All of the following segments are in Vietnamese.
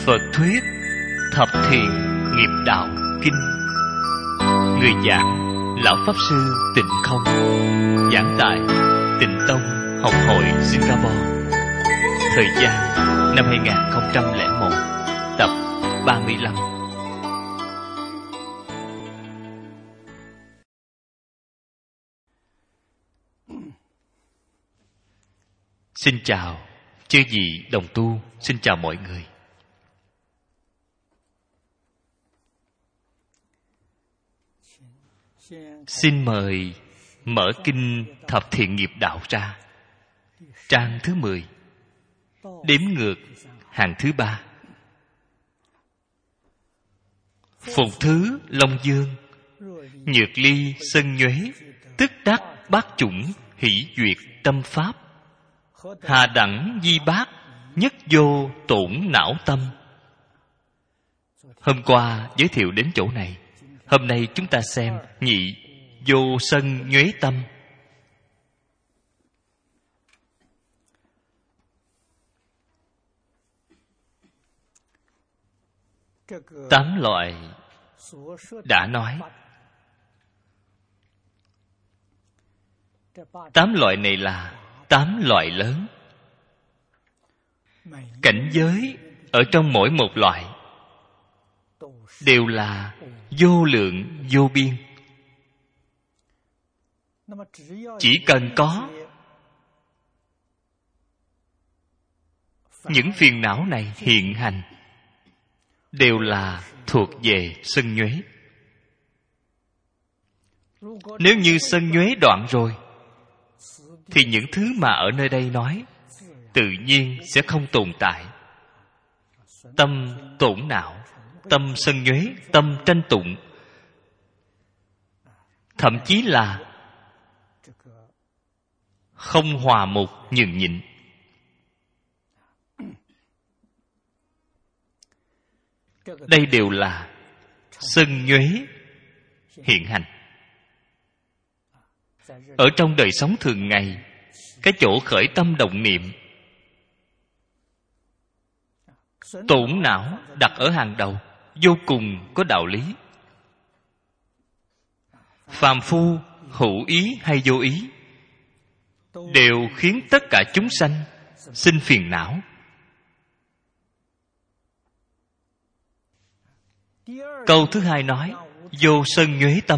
Phật thuyết Thập Thiện Nghiệp Đạo Kinh. Người giảng Lão Pháp Sư Tịnh Không. Giảng tại Tịnh Tông Học hội Singapore. Thời gian năm 2001. Tập 35. Xin chào chư vị đồng tu, xin chào mọi người. Xin mời mở kinh Thập Thiện Nghiệp Đạo ra, trang thứ 10, đếm ngược hàng thứ 3. Phục thứ Long Dương, nhược ly sân nhuế, tức đắc bát chủng hỷ duyệt tâm pháp. Hà đẳng di bát, nhất vô tổn não tâm. Hôm qua giới thiệu đến chỗ này. Hôm nay chúng ta xem nhị vô sân nhuế tâm. Tám loại đã nói. Tám loại này là 8 loại lớn. Cảnh giới ở trong mỗi một loại đều là vô lượng vô biên. Chỉ cần có những phiền não này hiện hành, đều là thuộc về sân nhuế. Nếu như sân nhuế đoạn rồi, thì những thứ mà ở nơi đây nói tự nhiên sẽ không tồn tại. Tâm tổn não, tâm sân nhuế, tâm tranh tụng, thậm chí là không hòa mục nhường nhịn, đây đều là sân nhuế hiện hành. Ở trong đời sống thường ngày, cái chỗ khởi tâm động niệm, tổn não đặt ở hàng đầu, vô cùng có đạo lý. Phàm phu hữu ý hay vô ý đều khiến tất cả chúng sanh sinh phiền não. Câu thứ hai nói vô sân nhuế tâm.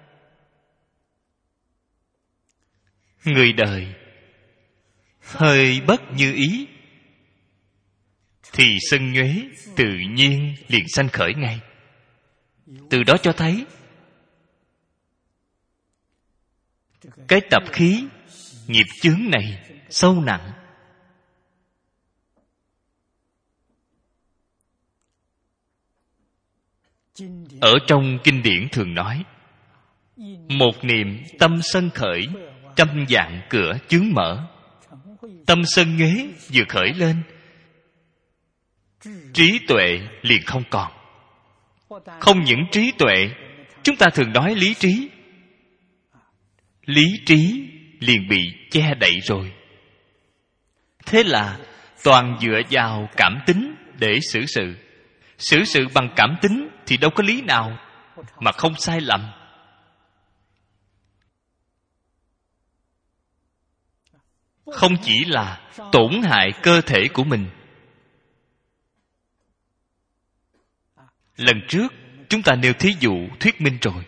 Người đời hơi bất như ý thì sân nhuế tự nhiên liền sanh khởi ngay. Từ đó cho thấy cái tập khí nghiệp chướng này sâu nặng. Ở trong kinh điển thường nói, một niệm tâm sân khởi, trăm vạn cửa chướng mở. Tâm sân nhuế vừa khởi lên, trí tuệ liền không còn. Không những trí tuệ, chúng ta thường nói lý trí, lý trí liền bị che đậy rồi. Thế là toàn dựa vào cảm tính để xử sự. Xử sự bằng cảm tính thì đâu có lý nào mà không sai lầm. Không chỉ là tổn hại cơ thể của mình. Lần trước chúng ta nêu thí dụ thuyết minh rồi.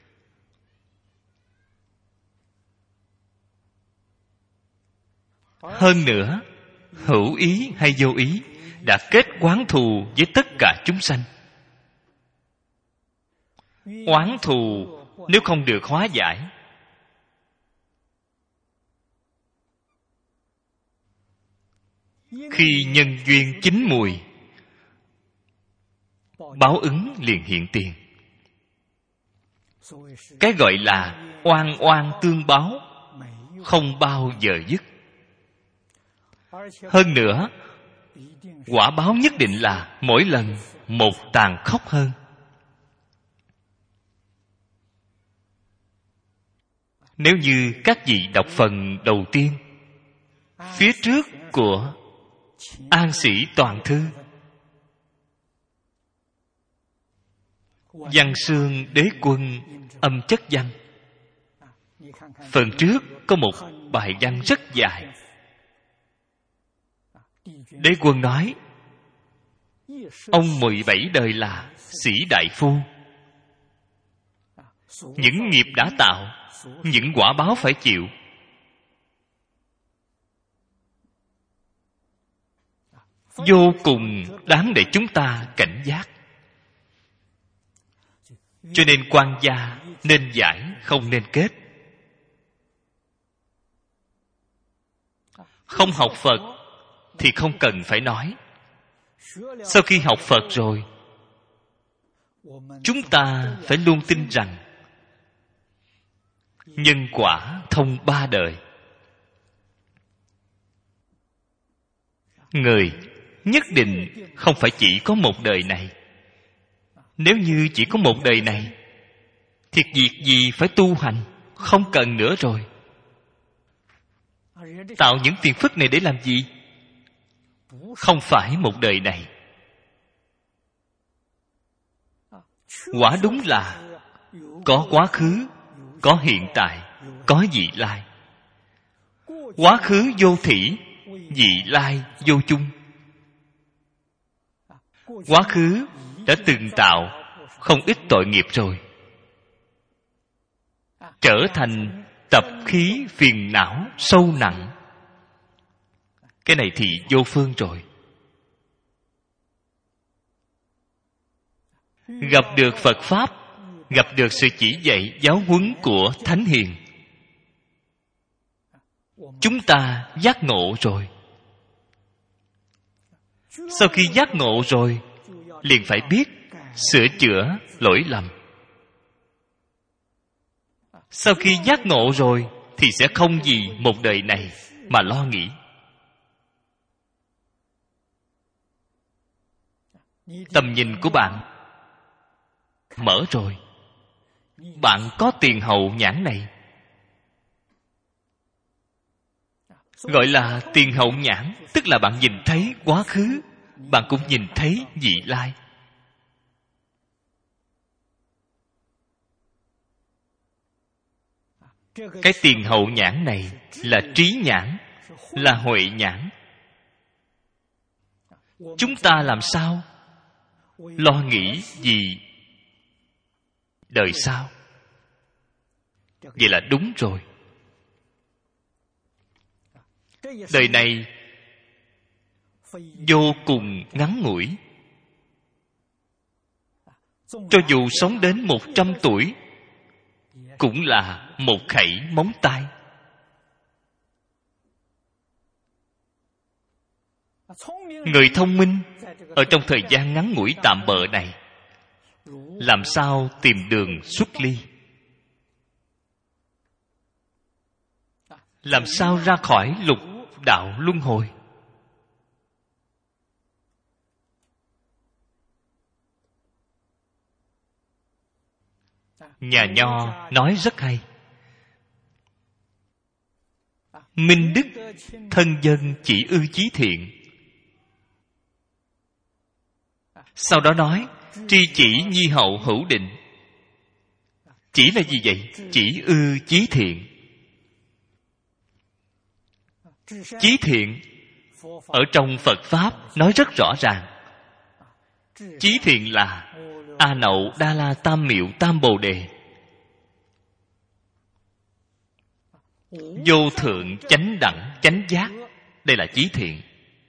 Hơn nữa, hữu ý hay vô ý đã kết oán thù với tất cả chúng sanh. Oán thù nếu không được hóa giải, khi nhân duyên chín mùi, báo ứng liền hiện tiền. Cái gọi là oan oan tương báo, không bao giờ dứt. Hơn nữa, quả báo nhất định là mỗi lần một tàn khốc hơn. Nếu như các vị đọc phần đầu tiên, phía trước của An Sĩ Toàn Thư, Văn Xương Đế Quân Âm Chất Văn. Phần trước có một bài văn rất dài. Đế Quân nói ông 17 đời là sĩ đại phu. Những nghiệp đã tạo, những quả báo phải chịu. Vô cùng đáng để chúng ta cảnh giác. Cho nên quan gia nên giải, không nên kết. Không học Phật thì không cần phải nói. Sau khi học Phật rồi, chúng ta phải luôn tin rằng nhân quả thông 3 đời. Người nhất định không phải chỉ có một đời này. Nếu như chỉ có một đời này, thì việc gì phải tu hành, không cần nữa rồi. Tạo những phiền phức này để làm gì? Không phải một đời này. Quả đúng là có quá khứ, có hiện tại, có vị lai. Quá khứ vô thỉ, vị lai vô chung. Quá khứ đã từng tạo không ít tội nghiệp rồi, trở thành tập khí phiền não sâu nặng. Cái này thì vô phương rồi. Gặp được Phật Pháp, gặp được sự chỉ dạy giáo huấn của Thánh Hiền, chúng ta giác ngộ rồi. Sau khi giác ngộ rồi, liền phải biết sửa chữa lỗi lầm. Sau khi giác ngộ rồi thì sẽ không vì một đời này mà lo nghĩ. Tầm nhìn của bạn mở rồi. Bạn có tiền hậu nhãn này, gọi là tiền hậu nhãn, tức là bạn nhìn thấy quá khứ, bạn cũng nhìn thấy vị lai. Cái tiền hậu nhãn này là trí nhãn, là huệ nhãn. Chúng ta làm sao lo nghĩ gì đời sau? Vậy là đúng rồi. Đời này vô cùng ngắn ngủi. Cho dù sống đến 100 tuổi cũng là một khẩy móng tay. Người thông minh ở trong thời gian ngắn ngủi tạm bợ này, làm sao tìm đường xuất ly? Làm sao ra khỏi lục đạo luân hồi? Nhà Nho nói rất hay. Minh đức thân dân chỉ ư chí thiện. Sau đó nói tri chỉ nhi hậu hữu định. Chỉ là gì vậy? Chỉ ư chí thiện. Chí thiện ở trong Phật Pháp nói rất rõ ràng. Chí thiện là A Nậu Đa La Tam Miệu Tam Bồ Đề. Vô thượng chánh đẳng chánh giác, đây là chí thiện.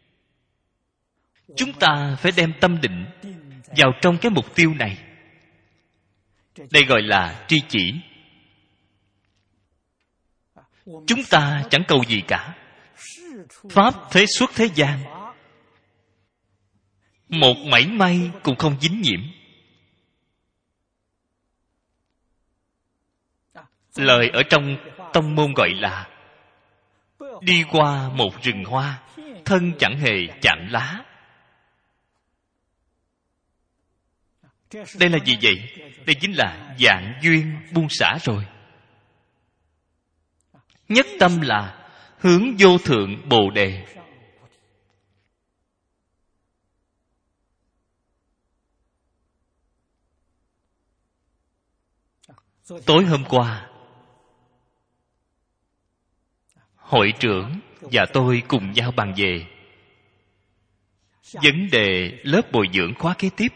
Chúng ta phải đem tâm định vào trong cái mục tiêu này. Đây gọi là tri chỉ. Chúng ta chẳng cầu gì cả. Pháp thế xuất thế gian, một mảy may cũng không dính nhiễm. Lời ở trong tông môn gọi là đi qua một rừng hoa, thân chẳng hề chạm lá. Đây là gì vậy? Đây chính là dạng duyên buông xả rồi. Nhất tâm là hướng vô thượng Bồ Đề. Tối hôm qua, hội trưởng và tôi cùng nhau bàn về vấn đề lớp bồi dưỡng khóa kế tiếp,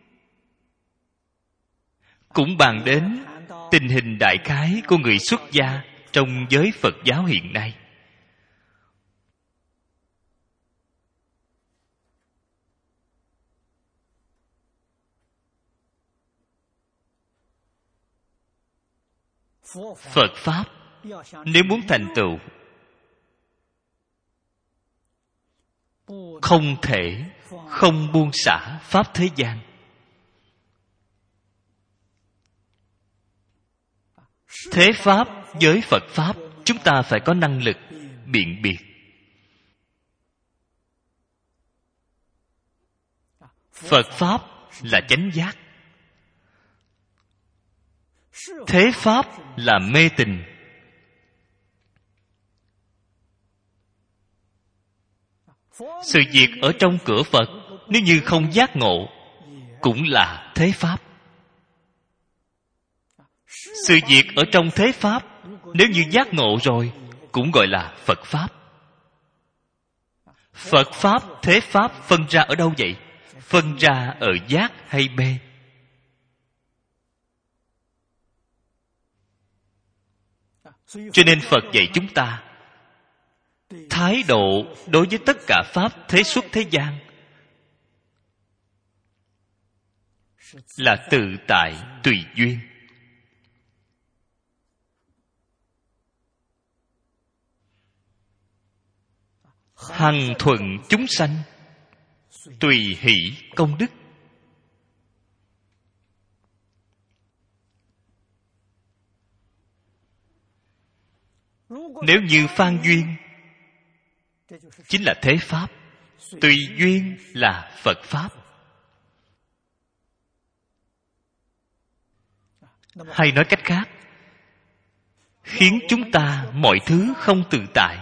cũng bàn đến tình hình đại khái của người xuất gia trong giới Phật giáo hiện nay. Phật Pháp nếu muốn thành tựu, không thể không buông xả Pháp thế gian. Thế Pháp với Phật Pháp, chúng ta phải có năng lực biện biệt. Phật Pháp là chánh giác, thế Pháp là mê tín. Sự việc ở trong cửa Phật, nếu như không giác ngộ, cũng là thế Pháp. Sự việc ở trong thế Pháp, nếu như giác ngộ rồi, cũng gọi là Phật Pháp. Phật Pháp, thế Pháp phân ra ở đâu vậy? Phân ra ở giác hay mê? Cho nên Phật dạy chúng ta, thái độ đối với tất cả Pháp thế xuất thế gian là tự tại, tùy duyên. Hằng thuận chúng sanh, tùy hỷ công đức. Nếu như phan duyên chính là thế Pháp, tùy duyên là Phật Pháp. Hay nói cách khác, khiến chúng ta mọi thứ không tự tại,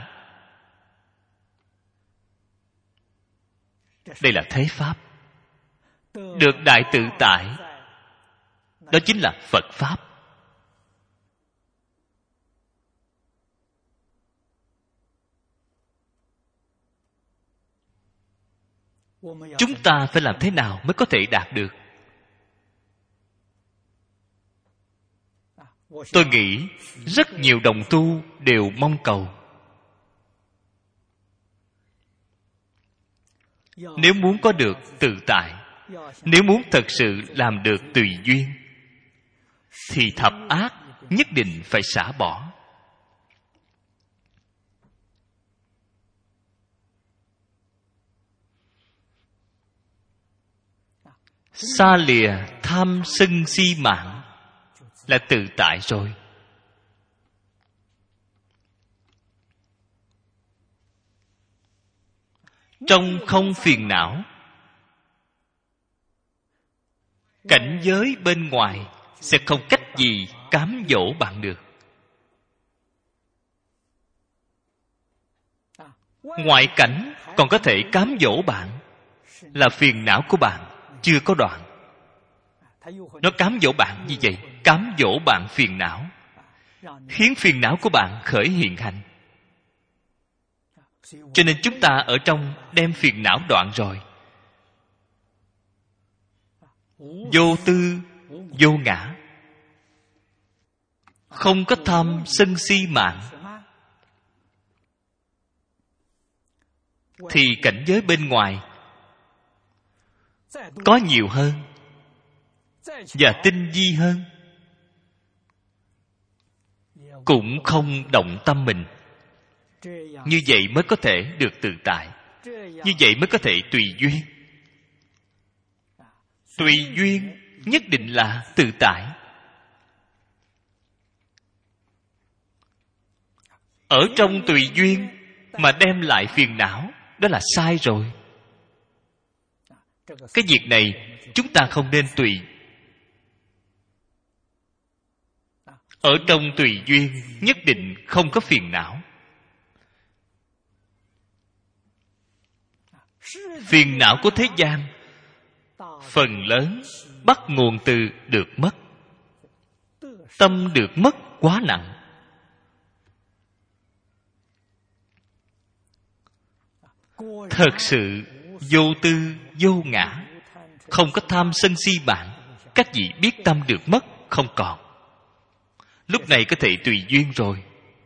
đây là thế Pháp. Được đại tự tại, đó chính là Phật Pháp. Chúng ta phải làm thế nào mới có thể đạt được? Tôi nghĩ rất nhiều đồng tu đều mong cầu, nếu muốn có được tự tại, nếu muốn thật sự làm được tùy duyên, thì thập ác nhất định phải xả bỏ. Xa lìa tham sân si mạng là tự tại rồi. Trong không phiền não, cảnh giới bên ngoài sẽ không cách gì cám dỗ bạn được. Ngoại cảnh còn có thể cám dỗ bạn, là phiền não của bạn chưa có đoạn. Nó cám dỗ bạn như vậy, cám dỗ bạn phiền não, khiến phiền não của bạn khởi hiện hành. Cho nên chúng ta ở trong đem phiền não đoạn rồi, vô tư, vô ngã, không có tham sân si mạng, thì cảnh giới bên ngoài có nhiều hơn và tinh vi hơn, cũng không động tâm mình. Như vậy mới có thể được tự tại, như vậy mới có thể tùy duyên. Tùy duyên nhất định là tự tại. Ở trong tùy duyên mà đem lại phiền não, đó là sai rồi. Cái việc này chúng ta không nên tùy. Ở trong tùy duyên nhất định không có phiền não. Phiền não của thế gian phần lớn bắt nguồn từ được mất. tâm được mất quá nặng. Thật sự vô tư vô ngã, không có tham sân si bạn. Các vị biết tâm được mất không còn, lúc này có thể tùy duyên rồi.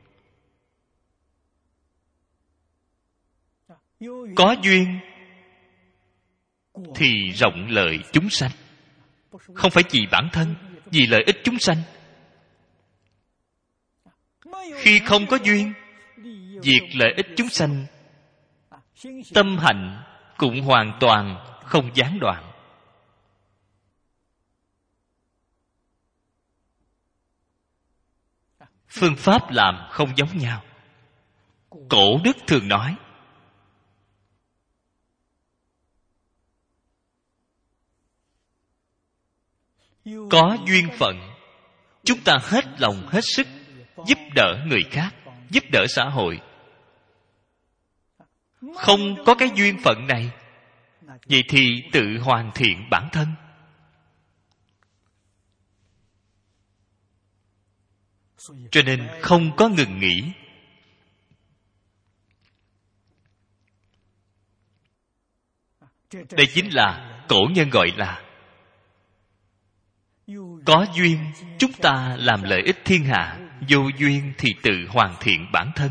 Có duyên thì rộng lợi chúng sanh, không phải vì bản thân, vì lợi ích chúng sanh. Khi không có duyên, việc lợi ích chúng sanh, tâm hạnh cũng hoàn toàn không gián đoạn. Phương pháp làm không giống nhau. Cổ đức thường nói, có duyên phận, chúng ta hết lòng hết sức giúp đỡ người khác, giúp đỡ xã hội. Không có cái duyên phận này, vậy thì tự hoàn thiện bản thân. Cho nên không có ngừng nghỉ. Đây chính là cổ nhân gọi là có duyên chúng ta làm lợi ích thiên hạ, vô duyên thì tự hoàn thiện bản thân.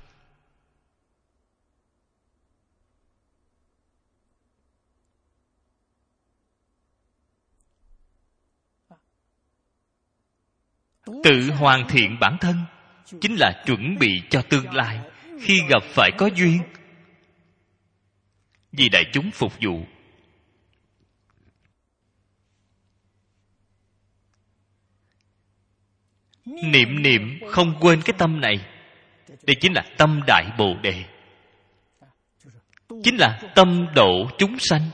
Tự hoàn thiện bản thân chính là chuẩn bị cho tương lai, khi gặp phải có duyên, vì đại chúng phục vụ. Niệm niệm không quên cái tâm này, đây chính là tâm đại bồ đề, chính là tâm độ chúng sanh.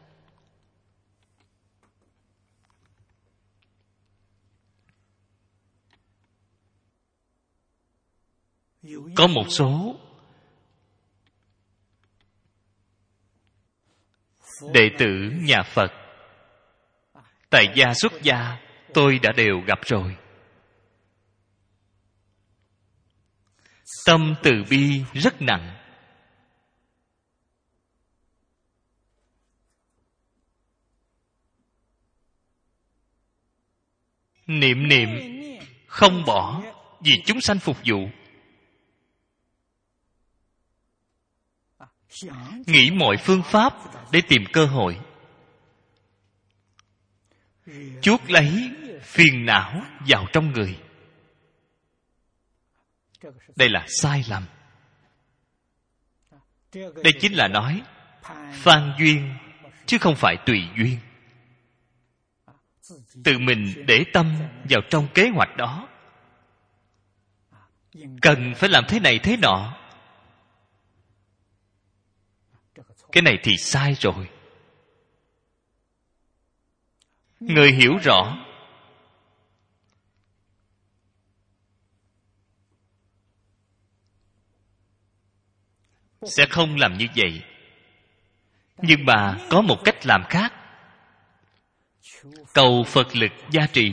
Có một số đệ tử nhà Phật, tại gia xuất gia, tôi đã đều gặp rồi. Tâm từ bi rất nặng. Niệm niệm không bỏ, vì chúng sanh phục vụ. Nghĩ mọi phương pháp để tìm cơ hội chuốc lấy phiền não vào trong người. Đây là sai lầm. Đây chính là nói phan duyên, chứ không phải tùy duyên. Tự mình để tâm vào trong kế hoạch đó, cần phải làm thế này thế nọ. Cái này thì sai rồi. Người hiểu rõ sẽ không làm như vậy. Nhưng mà có một cách làm khác. Cầu Phật lực gia trì,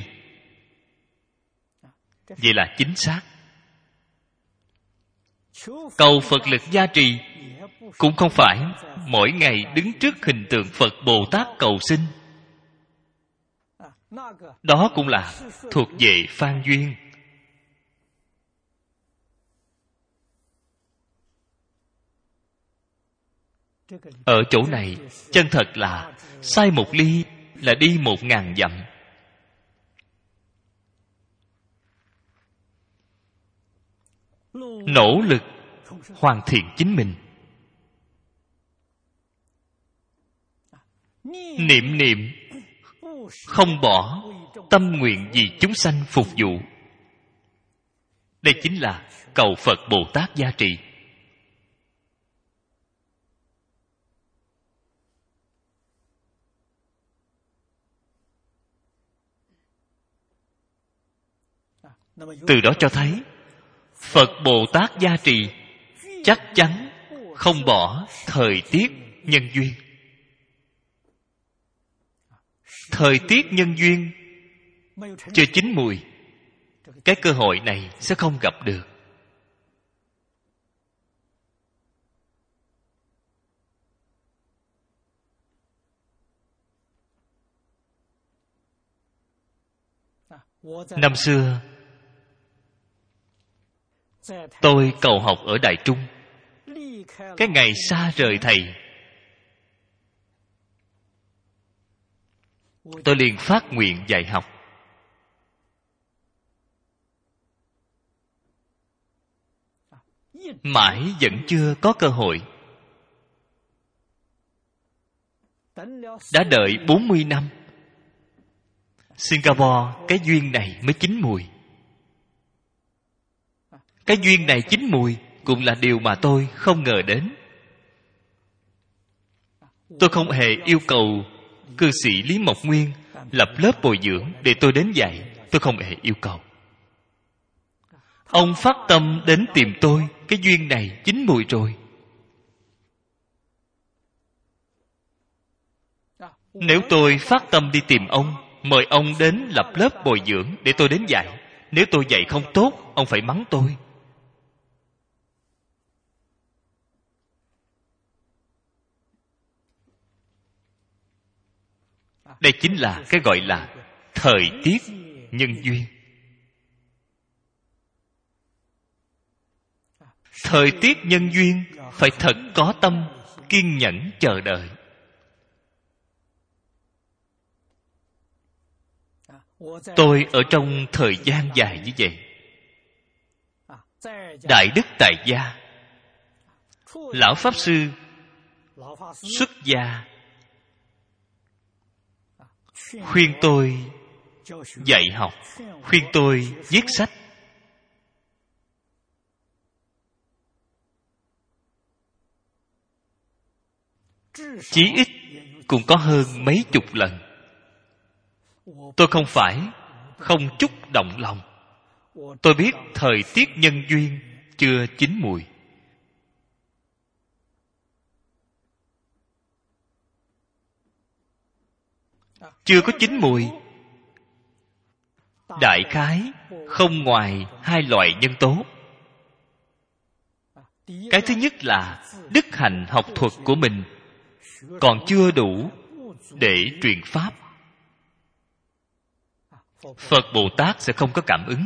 vậy là chính xác. Cầu Phật lực gia trì cũng không phải mỗi ngày đứng trước hình tượng Phật Bồ Tát cầu xin. Đó cũng là thuộc về phan duyên. Ở chỗ này chân thật là sai một ly là đi 1000 dặm. Nỗ lực hoàn thiện chính mình. Niệm niệm không bỏ, tâm nguyện vì chúng sanh phục vụ. Đây chính là cầu Phật Bồ Tát gia trì. Từ đó cho thấy Phật Bồ Tát gia trì chắc chắn không bỏ thời tiết nhân duyên. Thời tiết nhân duyên chưa chín mùi, cái cơ hội này sẽ không gặp được. Năm xưa tôi cầu học ở Đại Trung. Cái ngày xa rời thầy, tôi liền phát nguyện dạy học. Mãi vẫn chưa có cơ hội. Đã đợi 40 năm, Singapore cái duyên này mới chín mùi. Cái duyên này chín mùi cũng là điều mà tôi không ngờ đến. Tôi không hề yêu cầu cư sĩ Lý Mộc Nguyên lập lớp bồi dưỡng để tôi đến dạy. Tôi không hề yêu cầu. Ông phát tâm đến tìm tôi. Cái duyên này chín mùi rồi. Nếu tôi phát tâm đi tìm ông, mời ông đến lập lớp bồi dưỡng để tôi đến dạy, nếu tôi dạy không tốt, ông phải mắng tôi. Đây chính là cái gọi là thời tiết nhân duyên. Thời tiết nhân duyên phải thật có tâm, kiên nhẫn chờ đợi. Tôi ở trong thời gian dài như vậy, đại đức tại gia, lão pháp sư xuất gia khuyên tôi dạy học, khuyên tôi viết sách. Chí ít cũng có hơn mấy chục lần. Tôi không phải không chút động lòng. Tôi biết thời tiết nhân duyên chưa chín mùi. Chưa có chín mùi. Đại khái không ngoài hai loại nhân tố. Cái thứ nhất là đức hạnh học thuật của mình còn chưa đủ để truyền pháp. Phật Bồ Tát sẽ không có cảm ứng.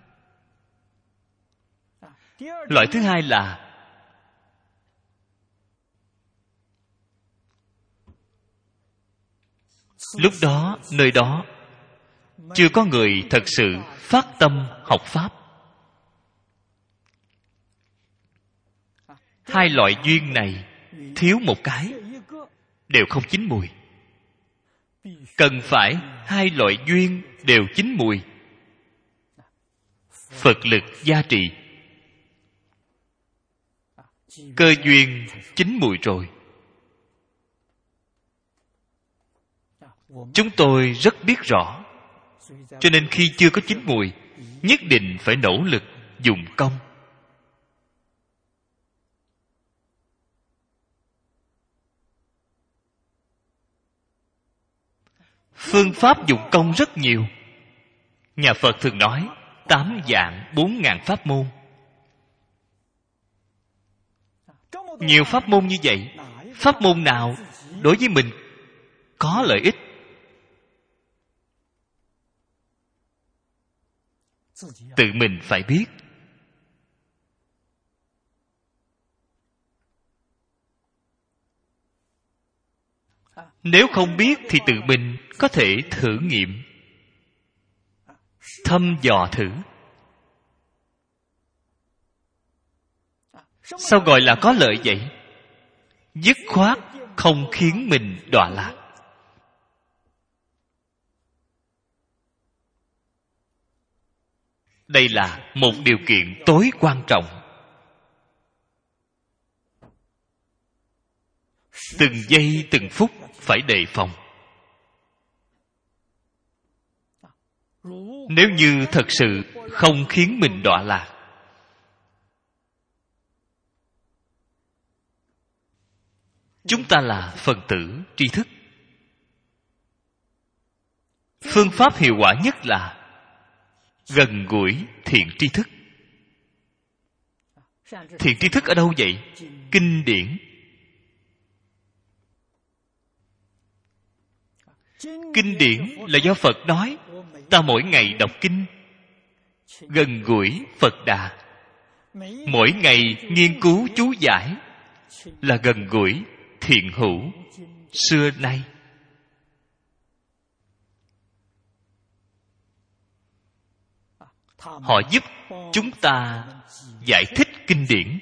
Loại thứ hai là lúc đó, nơi đó chưa có người thật sự phát tâm học pháp. Hai loại duyên này thiếu một cái đều không chín mùi. Cần phải hai loại duyên đều chín mùi. Phật lực gia trì, cơ duyên chín mùi rồi. Chúng tôi rất biết rõ, cho nên khi chưa có chín mùi, nhất định phải nỗ lực dùng công. Phương pháp dụng công rất nhiều. Nhà Phật thường nói 8 vạn 4.000 pháp môn. Nhiều pháp môn như vậy, pháp môn nào đối với mình có lợi ích? Tự mình phải biết. Nếu không biết thì tự mình có thể thử nghiệm, thăm dò thử. Sao gọi là có lợi vậy? Dứt khoát không khiến mình đọa lạc. Đây là một điều kiện tối quan trọng. Từng giây từng phút phải đề phòng. Nếu như thật sự không khiến mình đọa lạc, chúng ta là phần tử tri thức. Phương pháp hiệu quả nhất là gần gũi thiện tri thức. Thiện tri thức ở đâu vậy? Kinh điển. Kinh điển là do Phật nói, ta mỗi ngày đọc kinh, gần gũi Phật Đà. Mỗi ngày nghiên cứu chú giải, là gần gũi thiện hữu xưa nay. Họ giúp chúng ta giải thích kinh điển.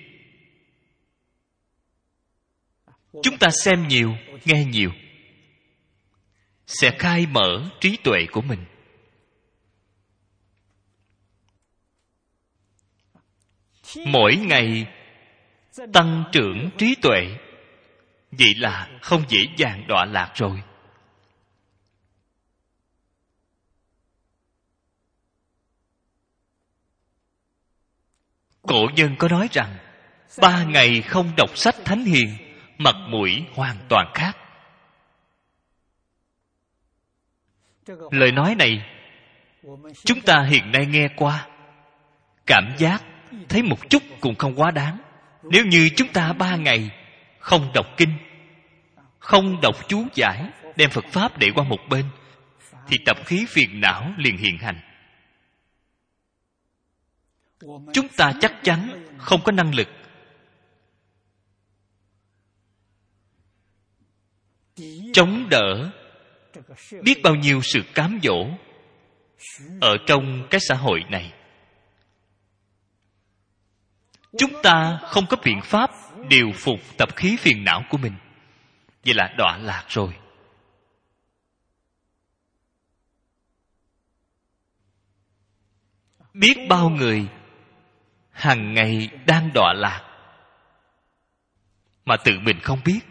Chúng ta xem nhiều, nghe nhiều, sẽ khai mở trí tuệ của mình. Mỗi ngày tăng trưởng trí tuệ, vậy là không dễ dàng đọa lạc rồi. Cổ nhân có nói rằng 3 ngày không đọc sách thánh hiền, mặt mũi hoàn toàn khác. Lời nói này chúng ta hiện nay nghe qua, cảm giác thấy một chút cũng không quá đáng. Nếu như chúng ta 3 ngày không đọc kinh, không đọc chú giải, đem Phật Pháp để qua một bên, thì tập khí phiền não liền hiện hành. Chúng ta chắc chắn không có năng lực chống đỡ biết bao nhiêu sự cám dỗ ở trong cái xã hội này. Chúng ta không có biện pháp điều phục tập khí phiền não của mình, vậy là đọa lạc rồi. Biết bao người hàng ngày đang đọa lạc mà tự mình không biết.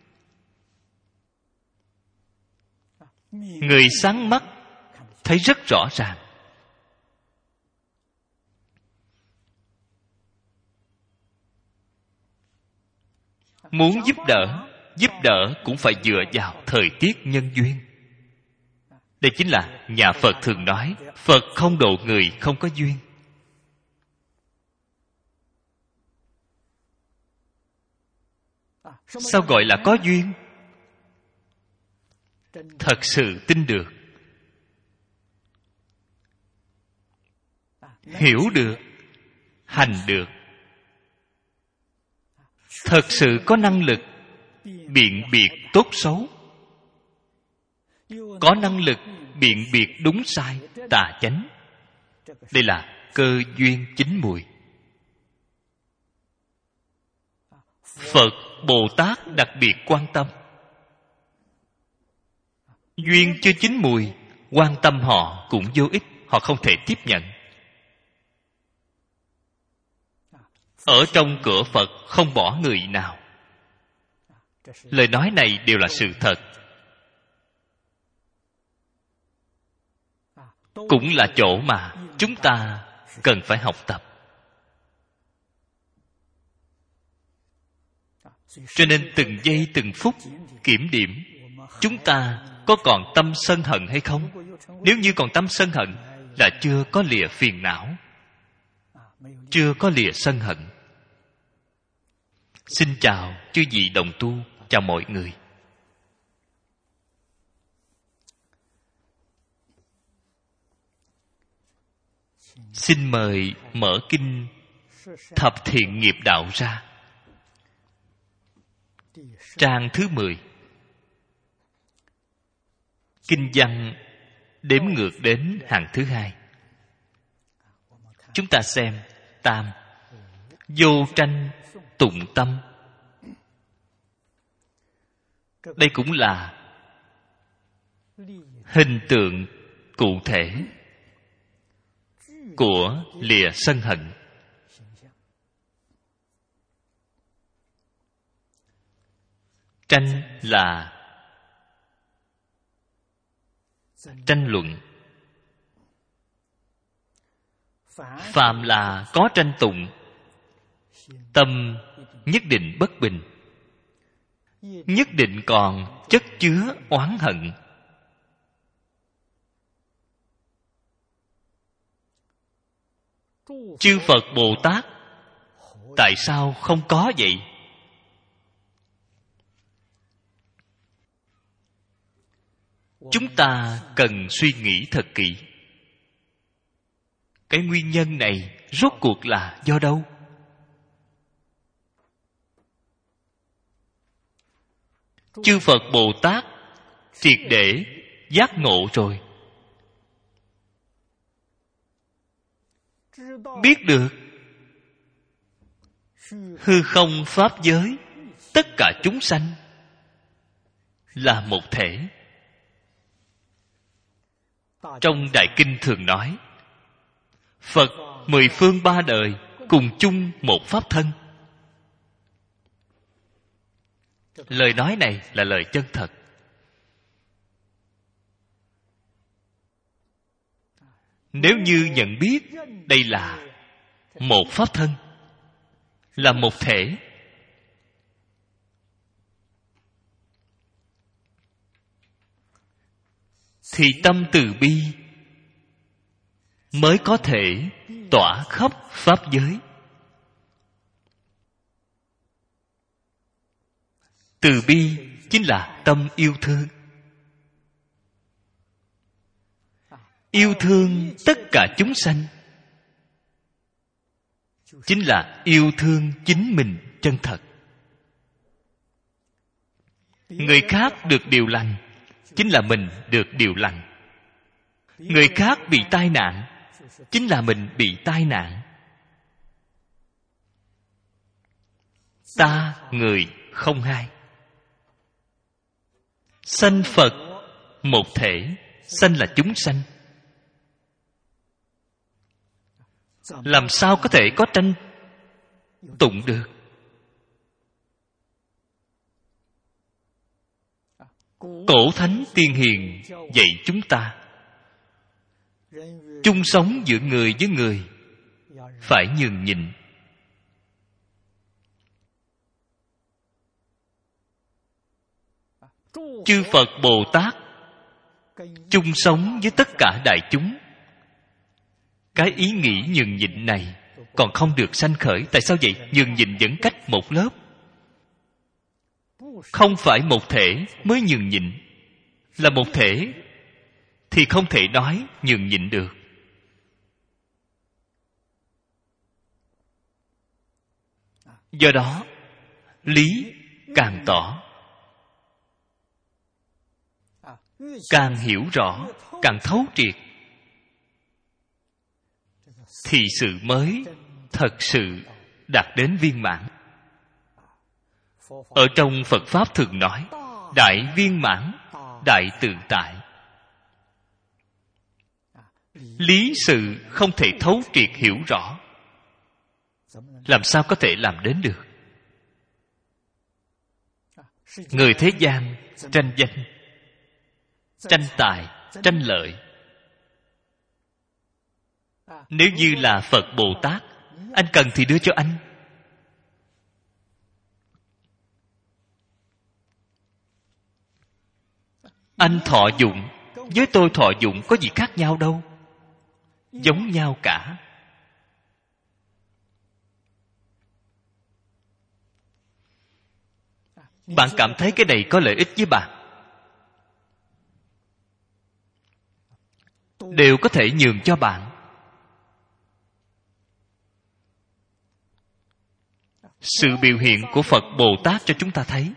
Người sáng mắt thấy rất rõ ràng. Muốn giúp đỡ cũng phải dựa vào thời tiết nhân duyên. Đây chính là nhà Phật thường nói, Phật không độ người không có duyên. Sao gọi là có duyên? Thật sự tin được, hiểu được, hành được, thật sự có năng lực biện biệt tốt xấu, có năng lực biện biệt đúng sai, tà chánh. Đây là cơ duyên chín mùi. Phật, Bồ Tát đặc biệt quan tâm. Duyên chưa chín mùi, quan tâm họ cũng vô ích, họ không thể tiếp nhận. Ở trong cửa Phật không bỏ người nào. Lời nói này đều là sự thật, cũng là chỗ mà chúng ta cần phải học tập. Cho nên từng giây từng phút kiểm điểm chúng ta có còn tâm sân hận hay không. Nếu như còn tâm sân hận là chưa có lìa phiền não, chưa có lìa sân hận. Xin chào chư vị đồng tu, chào mọi người. Xin mời mở kinh Thập Thiện Nghiệp Đạo ra, trang thứ 10. Kinh văn đếm ngược đến hàng thứ 2. Chúng ta xem tam: vô tranh tụng tâm. Đây cũng là hình tượng cụ thể của lìa sân hận. Tranh là tranh luận, phàm là có tranh tụng, tâm nhất định bất bình, nhất định còn chất chứa oán hận. Chư Phật Bồ Tát tại sao không có vậy? Chúng ta cần suy nghĩ thật kỹ. Cái nguyên nhân này rốt cuộc là do đâu? Chư Phật Bồ Tát triệt để giác ngộ rồi, biết được hư không pháp giới, tất cả chúng sanh là một thể. Trong Đại Kinh thường nói, Phật mười phương ba đời cùng chung một pháp thân. Lời nói này là lời chân thật. Nếu như nhận biết đây là một pháp thân, là một thể, thì tâm từ bi mới có thể tỏa khắp pháp giới. Từ bi chính là tâm yêu thương. Yêu thương tất cả chúng sanh chính là yêu thương chính mình chân thật. Người khác được điều lành chính là mình được điều lành. Người khác bị tai nạn chính là mình bị tai nạn. Ta người không hai. Sanh Phật một thể, sanh là chúng sanh. Làm sao có thể có tranh tụng được? Cổ thánh tiên hiền dạy chúng ta, chung sống giữa người với người phải nhường nhịn. Chư Phật Bồ Tát chung sống với tất cả đại chúng, cái ý nghĩ nhường nhịn này còn không được sanh khởi. Tại sao vậy? Nhường nhịn vẫn cách một lớp. Không phải một thể mới nhường nhịn. Là một thể thì không thể nói nhường nhịn được. Do đó lý càng tỏ, càng hiểu rõ, càng thấu triệt, thì sự mới thật sự đạt đến viên mãn. Ở trong Phật Pháp thường nói đại viên mãn, đại tự tại. Lý sự không thể thấu triệt hiểu rõ, làm sao có thể làm đến được? Người thế gian tranh danh, tranh tài, tranh lợi. Nếu như là Phật Bồ Tát, anh cần thì đưa cho anh. Anh thọ dụng với tôi thọ dụng có gì khác nhau đâu, giống nhau cả. Bạn cảm thấy cái này có lợi ích với bạn, đều có thể nhường cho bạn. Sự biểu hiện của Phật Bồ Tát cho chúng ta thấy,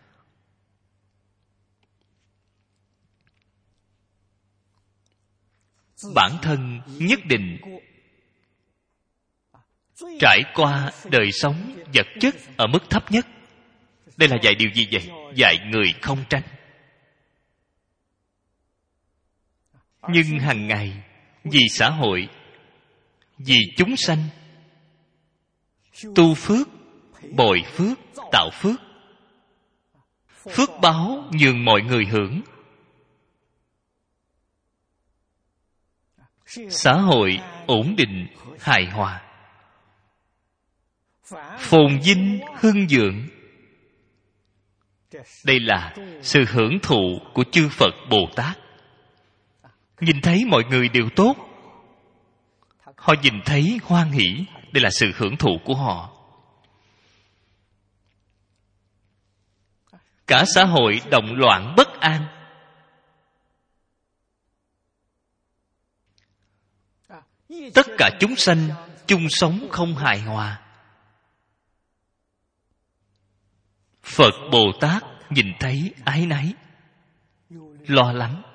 bản thân nhất định trải qua đời sống vật chất ở mức thấp nhất. Đây là dạy điều gì vậy? Dạy người không tranh. Nhưng hàng ngày vì xã hội, vì chúng sanh, tu phước, bồi phước, tạo phước. Phước báo nhường mọi người hưởng. Xã hội ổn định, hài hòa, phồn vinh, hưng vượng. Đây là sự hưởng thụ của chư Phật Bồ Tát. Nhìn thấy mọi người đều tốt, Họ nhìn thấy hoan hỷ, đây là sự hưởng thụ của họ. Cả xã hội động loạn bất an, tất cả chúng sanh chung sống không hài hòa. Phật Bồ Tát nhìn thấy áy náy, lo lắng.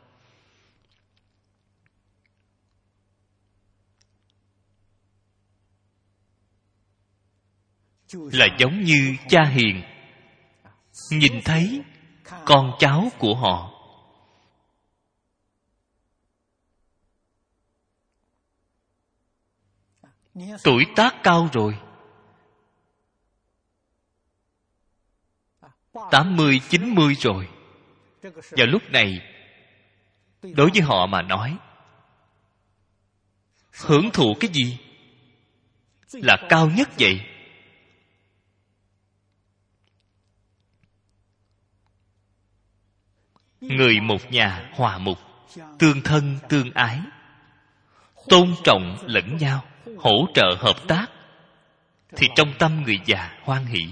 Là giống như cha hiền nhìn thấy con cháu của họ. Tuổi tác cao rồi, 80, 90 rồi. Vào lúc này, đối với họ mà nói, hưởng thụ cái gì là cao nhất vậy? Người một nhà hòa mục, tương thân tương ái, tôn trọng lẫn nhau, hỗ trợ hợp tác, thì trong tâm người già hoan hỷ.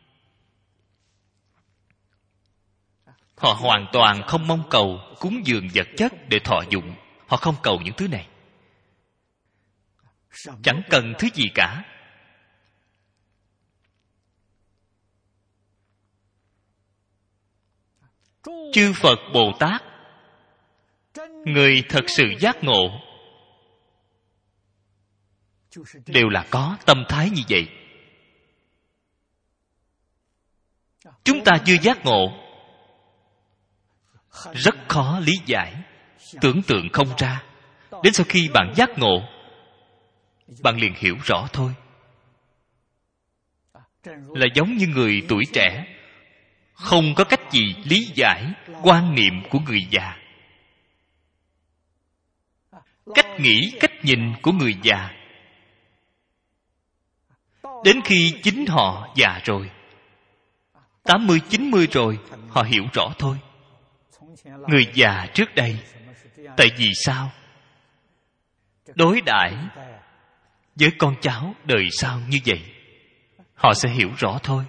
Họ hoàn toàn không mong cầu cúng dường vật chất để thọ dụng. Họ không cầu những thứ này, chẳng cần thứ gì cả. Chư Phật Bồ Tát, người thật sự giác ngộ, đều là có tâm thái như vậy. Chúng ta chưa giác ngộ, rất khó lý giải, tưởng tượng không ra. Đến sau khi bạn giác ngộ, bạn liền hiểu rõ thôi. Là giống như người tuổi trẻ không có cách gì lý giải quan niệm của người già, cách nghĩ, cách nhìn của người già. Đến khi chính họ già rồi, 80, 90 rồi, họ hiểu rõ thôi. Người già trước đây tại vì sao đối đãi với con cháu đời sau như vậy, họ sẽ hiểu rõ thôi.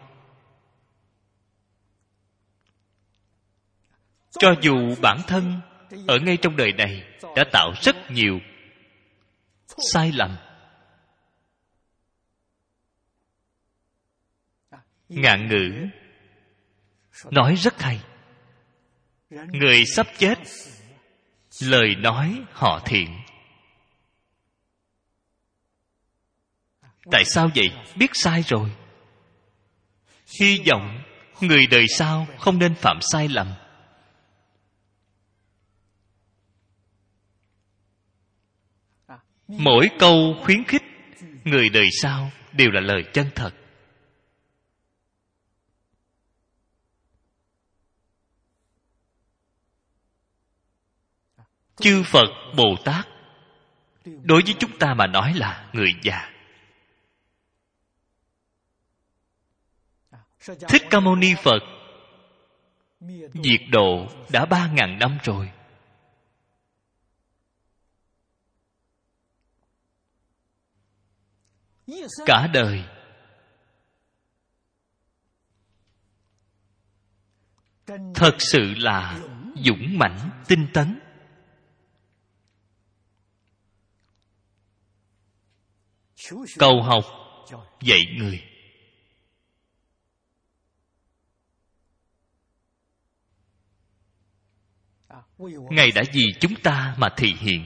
Cho dù bản thân ở ngay trong đời này đã tạo rất nhiều sai lầm, ngạn ngữ nói rất hay, người sắp chết lời nói họ thiện. Tại sao vậy? Biết sai rồi. Hy vọng người đời sau không nên phạm sai lầm. Mỗi câu khuyến khích người đời sau đều là lời chân thật. Chư Phật Bồ Tát đối với chúng ta mà nói là người già. Thích Ca Mâu Ni Phật diệt độ đã 3.000 năm rồi. Cả đời thật sự là dũng mãnh tinh tấn. Cầu học dạy người. Ngài đã vì chúng ta mà thị hiện.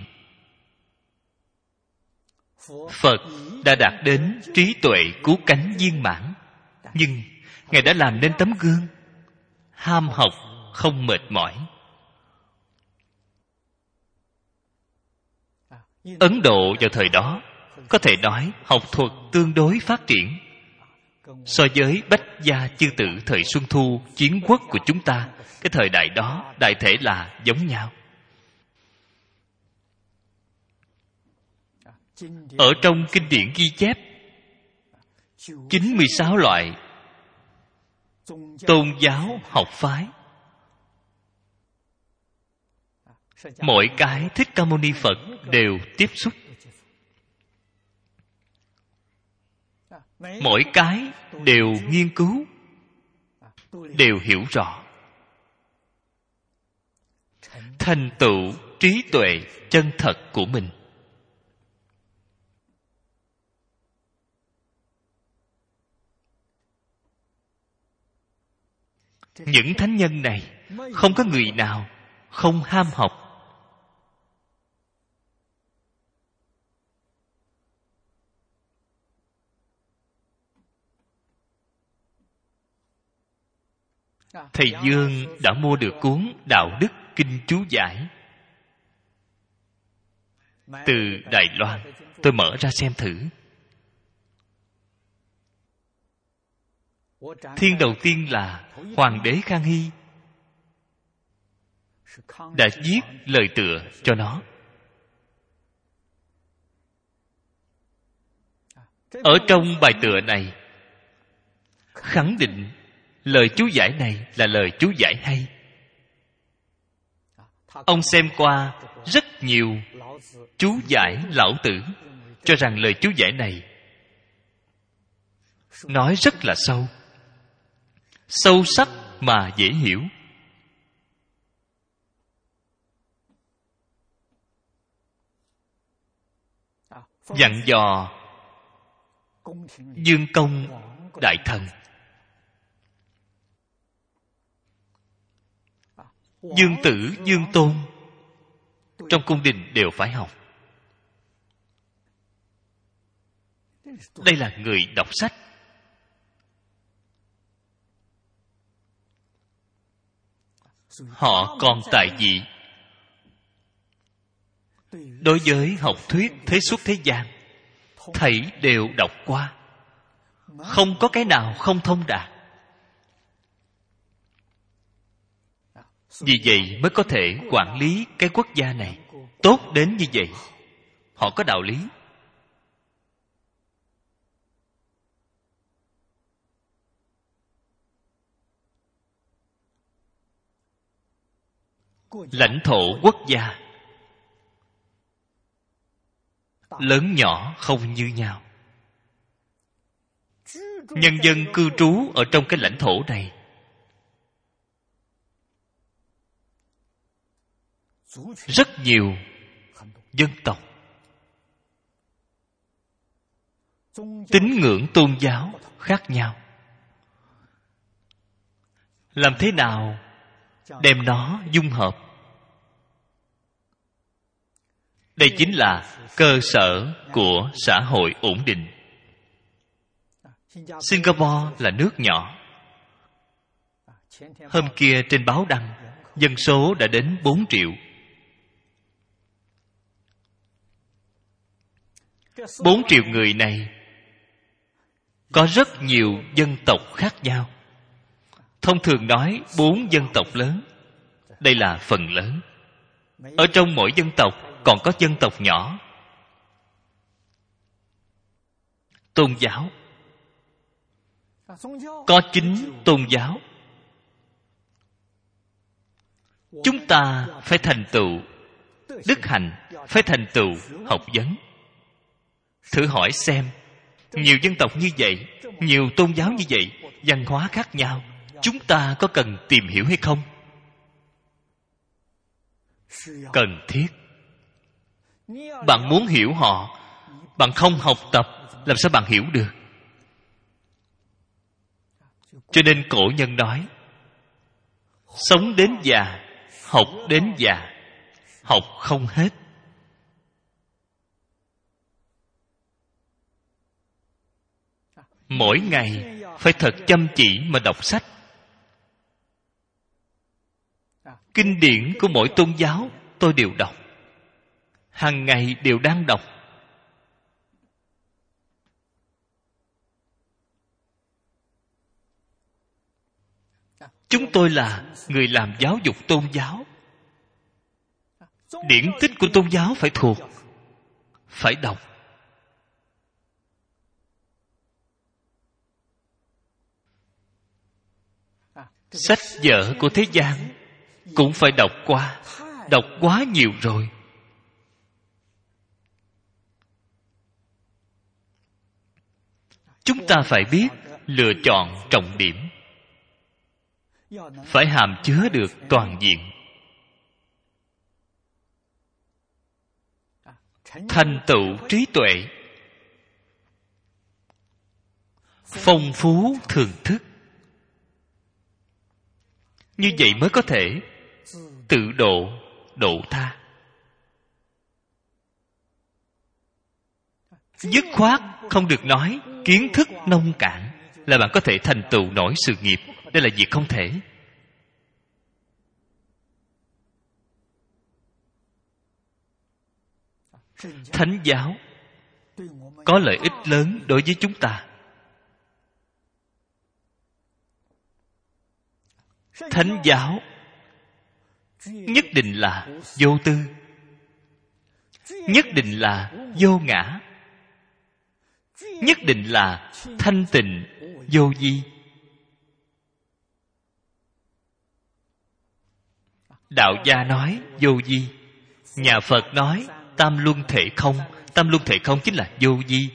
Phật đã đạt đến trí tuệ cứu cánh viên mãn, nhưng Ngài đã làm nên tấm gương ham học không mệt mỏi. Ấn Độ vào thời đó có thể nói học thuật tương đối phát triển. So với Bách gia chư tử thời Xuân Thu chiến quốc của chúng ta, cái thời đại đó đại thể là giống nhau. Ở trong kinh điển ghi chép 96 loại tôn giáo học phái. Mỗi cái Thích Ca Mâu Ni Phật đều tiếp xúc. mỗi cái đều nghiên cứu, đều hiểu rõ, thành tựu trí tuệ chân thật của mình. Những thánh nhân này không có người nào không ham học. Thầy Dương đã mua được cuốn Đạo Đức Kinh Chú Giải từ Đài Loan. Tôi mở ra xem thử. Thiên đầu tiên là Hoàng đế Khang Hy đã viết lời tựa cho nó. Ở trong bài tựa này khẳng định lời chú giải này là lời chú giải hay. Ông xem qua rất nhiều chú giải lão tử, cho rằng lời chú giải này nói rất là sâu, sâu sắc mà dễ hiểu. Dặn dò Dương Công đại thần, Dương Tử, Dương Tôn trong cung đình đều phải học. Đây là người đọc sách. Họ còn tại vị. Đối với học thuyết thế xuất thế gian, thảy đều đọc qua, không có cái nào không thông đạt. Vì vậy mới có thể quản lý cái quốc gia này tốt đến như vậy. Họ có đạo lý. Lãnh thổ quốc gia lớn nhỏ không như nhau. Nhân dân cư trú ở trong cái lãnh thổ này rất nhiều dân tộc, tín ngưỡng tôn giáo khác nhau. Làm thế nào đem nó dung hợp? Đây chính là cơ sở của xã hội ổn định. Singapore là nước nhỏ. Hôm kia trên báo đăng, dân số đã đến 4 triệu. 4 triệu người này có rất nhiều dân tộc khác nhau. Thông thường nói 4 dân tộc lớn. Đây là phần lớn. Ở trong mỗi dân tộc còn có dân tộc nhỏ. Tôn giáo có 9 tôn giáo. Chúng ta phải thành tựu đức hạnh, phải thành tựu học vấn. Thử hỏi xem, nhiều dân tộc như vậy, nhiều tôn giáo như vậy, văn hóa khác nhau, chúng ta có cần tìm hiểu hay không? Cần thiết. Bạn muốn hiểu họ, bạn không học tập, làm sao bạn hiểu được? Cho nên cổ nhân nói, sống đến già, học đến già, học không hết. Mỗi ngày phải thật chăm chỉ mà đọc sách. Kinh điển của mỗi tôn giáo tôi đều đọc, hàng ngày đều đang đọc. Chúng tôi là người làm giáo dục tôn giáo. Điển tích của tôn giáo phải thuộc, phải đọc. Sách vở của thế gian cũng phải đọc qua. Đọc quá nhiều rồi. Chúng ta phải biết lựa chọn trọng điểm, phải hàm chứa được toàn diện. Thành tựu trí tuệ, phong phú thường thức. Như vậy mới có thể tự độ, độ tha. Dứt khoát không được nói kiến thức nông cạn là bạn có thể thành tựu nổi sự nghiệp. Đây là việc không thể. Thánh giáo có lợi ích lớn đối với chúng ta. Thánh giáo nhất định là vô tư, nhất định là vô ngã, nhất định là thanh tịnh vô vi. Đạo gia nói vô vi, nhà Phật nói tam luân thể không. Tam luân thể không chính là vô vi.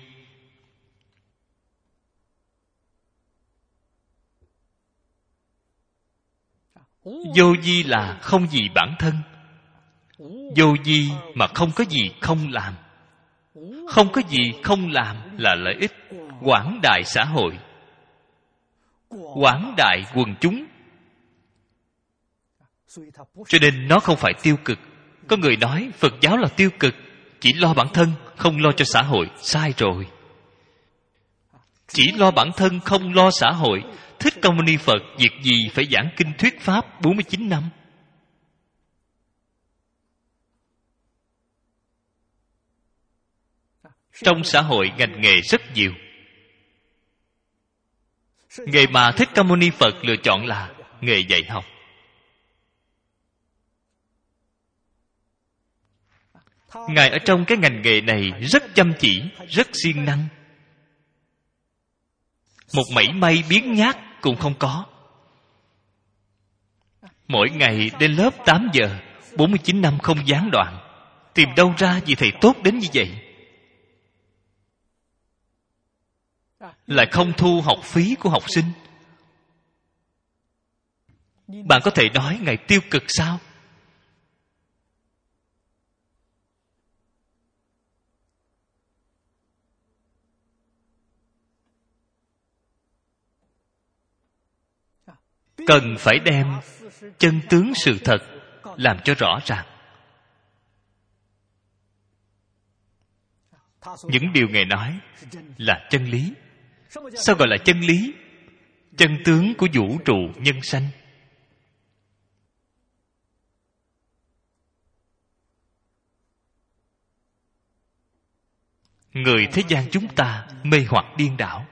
Vô vi là không gì bản thân. Vô vi mà không có gì không làm. Không có gì không làm là lợi ích quảng đại xã hội, quảng đại quần chúng. Cho nên nó không phải tiêu cực. Có người nói Phật giáo là tiêu cực, chỉ lo bản thân, không lo cho xã hội. Sai rồi. Chỉ lo bản thân, không lo xã hội. Thích Ca Mâu Ni Phật việc gì phải giảng kinh thuyết pháp 49 năm? Trong xã hội ngành nghề rất nhiều. Nghề mà Thích Ca Mâu Ni Phật lựa chọn là nghề dạy học. Ngài ở trong cái ngành nghề này rất chăm chỉ, rất siêng năng. Một mảy may biếng nhác cũng không có. Mỗi ngày đến lớp 8 giờ, 49 năm không gián đoạn. Tìm đâu ra vị thầy tốt đến như vậy? Lại không thu học phí của học sinh. Bạn có thể nói Ngài tiêu cực sao? Cần phải đem chân tướng sự thật làm cho rõ ràng. Những điều Ngài nói là chân lý. Sao gọi là chân lý? Chân tướng của vũ trụ nhân sanh. Người thế gian chúng ta mê hoặc điên đảo.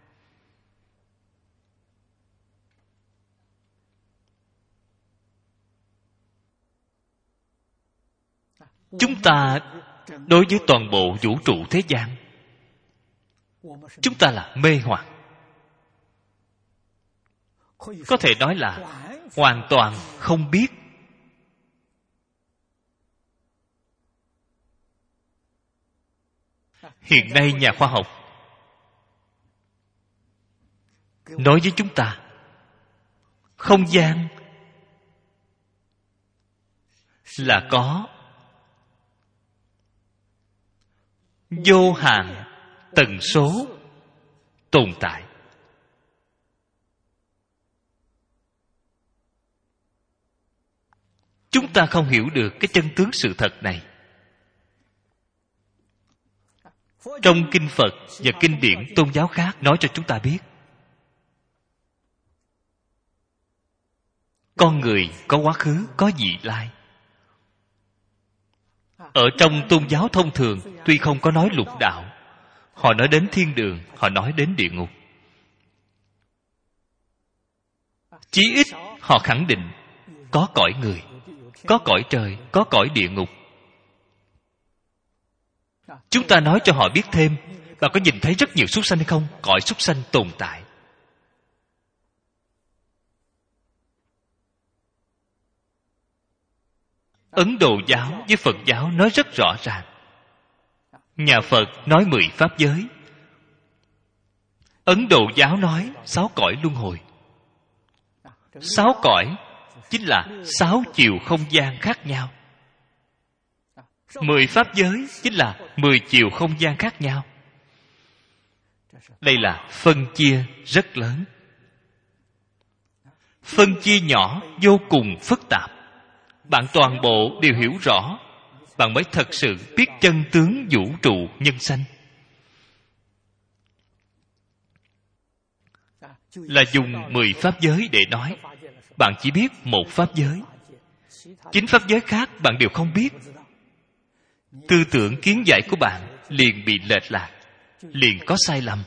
Chúng ta đối với toàn bộ vũ trụ thế gian, chúng ta là mê hoặc. Có thể nói là hoàn toàn không biết. Hiện nay nhà khoa học nói với chúng ta, không gian là có vô hạn tần số tồn tại. Chúng ta không hiểu được cái chân tướng sự thật này. Trong kinh Phật và kinh điển tôn giáo khác nói cho chúng ta biết, con người có quá khứ, có vị lai. Ở trong tôn giáo thông thường tuy không có nói lục đạo, họ nói đến thiên đường, họ nói đến địa ngục. Chí ít họ khẳng định có cõi người, có cõi trời, có cõi địa ngục. Chúng ta nói cho họ biết thêm, bạn có nhìn thấy rất nhiều súc sanh hay không? Cõi súc sanh tồn tại. Ấn Độ giáo với Phật giáo nói rất rõ ràng. Nhà Phật nói 10 pháp giới. Ấn Độ giáo nói 6 cõi luân hồi. 6 cõi chính là 6 chiều không gian khác nhau. 10 pháp giới chính là 10 chiều không gian khác nhau. Đây là phân chia rất lớn. Phân chia nhỏ vô cùng phức tạp. Bạn toàn bộ đều hiểu rõ, bạn mới thật sự biết chân tướng vũ trụ nhân sanh. Là dùng 10 pháp giới để nói. Bạn chỉ biết một pháp giới, 9 pháp giới khác bạn đều không biết. Tư tưởng kiến giải của bạn liền bị lệch lạc, liền có sai lầm.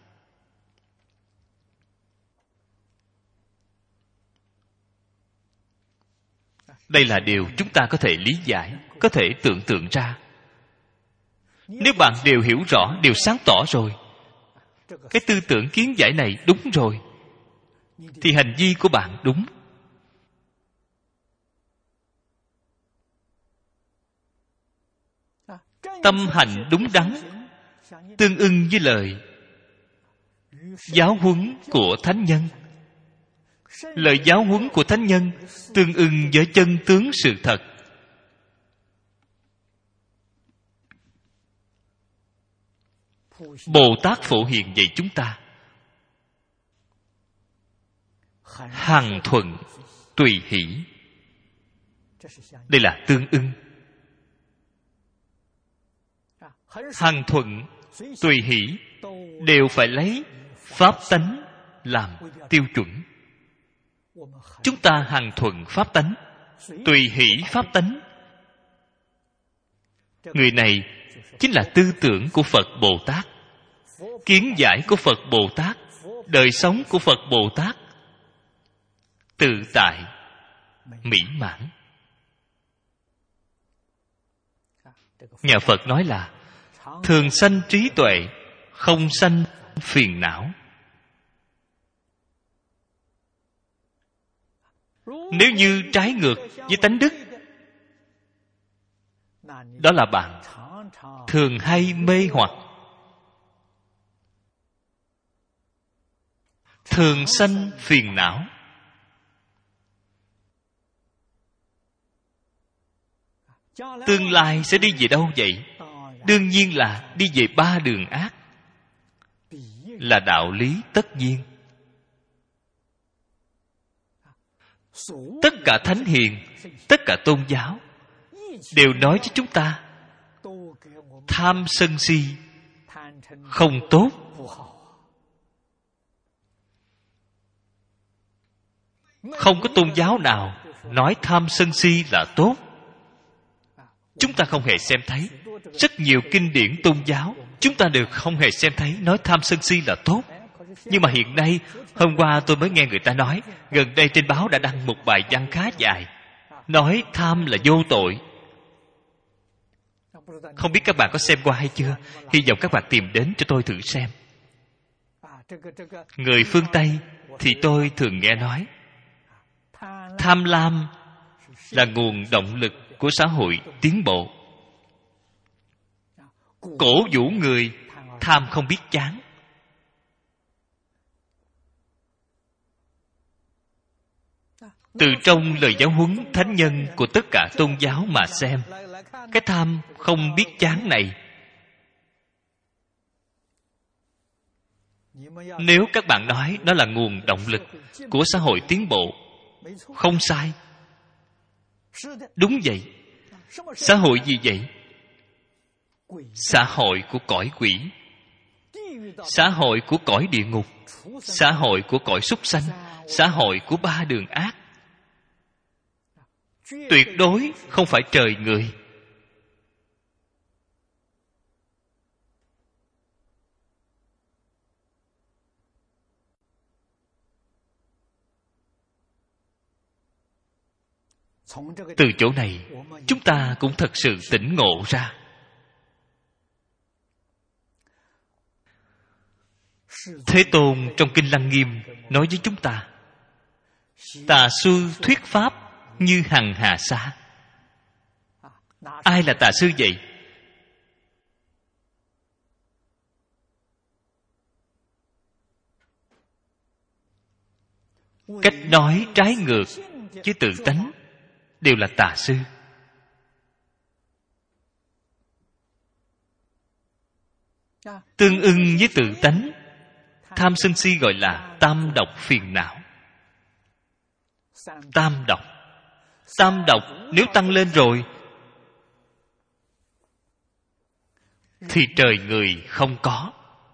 Đây là điều chúng ta có thể lý giải, có thể tưởng tượng ra. Nếu bạn đều hiểu rõ, đều sáng tỏ rồi, cái tư tưởng kiến giải này đúng rồi, thì hành vi của bạn đúng. Tâm hành đúng đắn, tương ưng với lời giáo huấn của thánh nhân. Lời giáo huấn của thánh nhân tương ưng với chân tướng sự thật. Bồ Tát Phổ Hiền dạy chúng ta hằng thuận tùy hỷ. Đây là tương ưng. Hằng thuận tùy hỷ đều phải lấy pháp tánh làm tiêu chuẩn. Chúng ta hằng thuận pháp tánh, tùy hỷ pháp tánh. Người này chính là tư tưởng của Phật Bồ Tát, kiến giải của Phật Bồ Tát, đời sống của Phật Bồ Tát. Tự tại, mỹ mãn. Nhà Phật nói là thường sanh trí tuệ, không sanh phiền não. Nếu như trái ngược với tánh đức, đó là bạn thường hay mê hoặc, thường sanh phiền não. Tương lai sẽ đi về đâu vậy? Đương nhiên là đi về 3 đường ác, là đạo lý tất nhiên. Tất cả thánh hiền, tất cả tôn giáo đều nói với chúng ta tham sân si không tốt. Không có tôn giáo nào nói tham sân si là tốt. Chúng ta không hề xem thấy. Rất nhiều kinh điển tôn giáo chúng ta đều không hề xem thấy nói tham sân si là tốt. Nhưng mà hiện nay, hôm qua tôi mới nghe người ta nói, gần đây trên báo đã đăng một bài văn khá dài, nói tham là vô tội. Không biết các bạn có xem qua hay chưa? Hy vọng các bạn tìm đến cho tôi thử xem. Người phương Tây thì tôi thường nghe nói tham lam là nguồn động lực của xã hội tiến bộ. Cổ vũ người tham không biết chán. Từ trong lời giáo huấn thánh nhân của tất cả tôn giáo mà xem, cái tham không biết chán này, nếu các bạn nói nó là nguồn động lực của xã hội tiến bộ, không sai. Đúng vậy. Xã hội gì vậy? Xã hội của cõi quỷ, xã hội của cõi địa ngục, xã hội của cõi súc sanh, xã hội của 3 đường ác. Tuyệt đối không phải trời người. Từ chỗ này, chúng ta cũng thật sự tỉnh ngộ ra. Thế Tôn trong Kinh Lăng Nghiêm nói với chúng ta, tà sư thuyết pháp như hằng hà sa. Ai là tà sư vậy? cách nói trái ngược với tự tánh đều là tà sư. Tương ưng với tự tánh, tham sân si gọi là tam độc phiền não. Tam độc nếu tăng lên rồi thì trời người không có.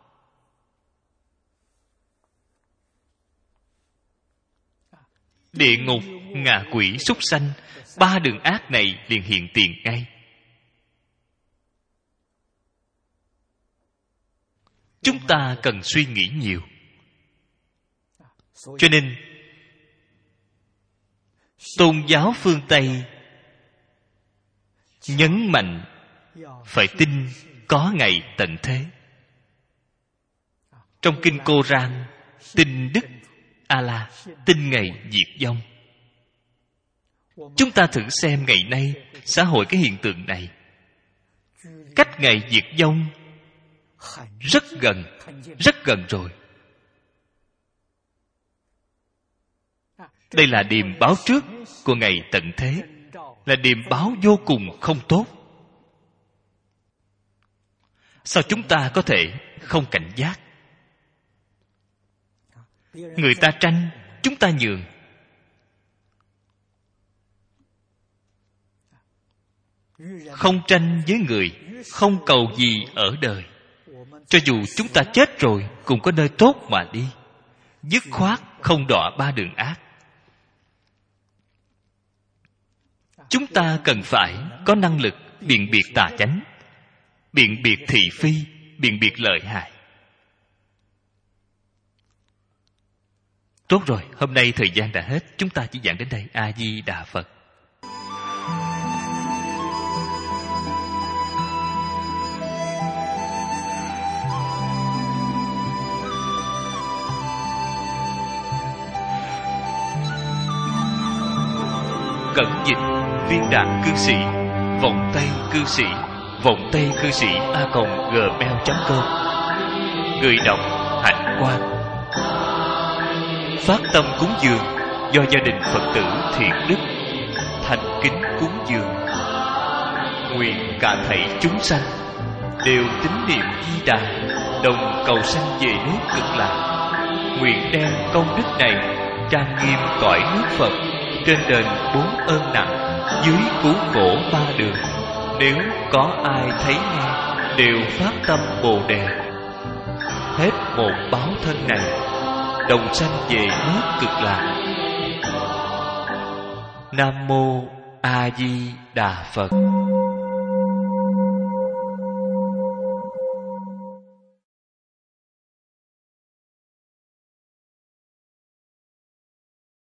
Địa ngục, ngạ quỷ, súc sanh, ba đường ác này liền hiện tiền ngay. Chúng ta cần suy nghĩ nhiều. Cho nên tôn giáo phương Tây nhấn mạnh phải tin có ngày tận thế. Trong kinh Cô-ran tin Đức A-la, tin ngày diệt vong. Chúng ta thử xem ngày nay xã hội cái hiện tượng này, cách ngày diệt vong rất gần rồi. Đây là điềm báo trước của ngày tận thế, là điềm báo vô cùng không tốt. Sao chúng ta có thể không cảnh giác? Người ta tranh, chúng ta nhường. Không tranh với người, không cầu gì ở đời. Cho dù chúng ta chết rồi cũng có nơi tốt mà đi. Dứt khoát không đọa ba đường ác. Chúng ta cần phải có năng lực biện biệt tà chánh, biện biệt thị phi, biện biệt lợi hại. Tốt rồi, hôm nay thời gian đã hết, chúng ta chỉ giảng đến đây. A Di Đà Phật. Cẩn dịch Viên Đạn Cư Sĩ, Vọng Tây Cư Sĩ, Vọng Tây Cư Sĩ @gmail.com. Người đọc Hạnh Quang. Phát tâm cúng dường do gia đình Phật tử Thiện Đức thành kính cúng dường. Nguyện cả thảy chúng sanh đều tín niệm Di Đà, đồng cầu sanh về nước Cực Lạc. Nguyện đem công đức này trang nghiêm cõi nước Phật, trên đền 4 ơn nặng, dưới cứu khổ 3 đường. Nếu có ai thấy nghe đều phát tâm Bồ Đề, hết một báo thân này đồng sanh về nước Cực Lạc. Nam mô A Di Đà Phật.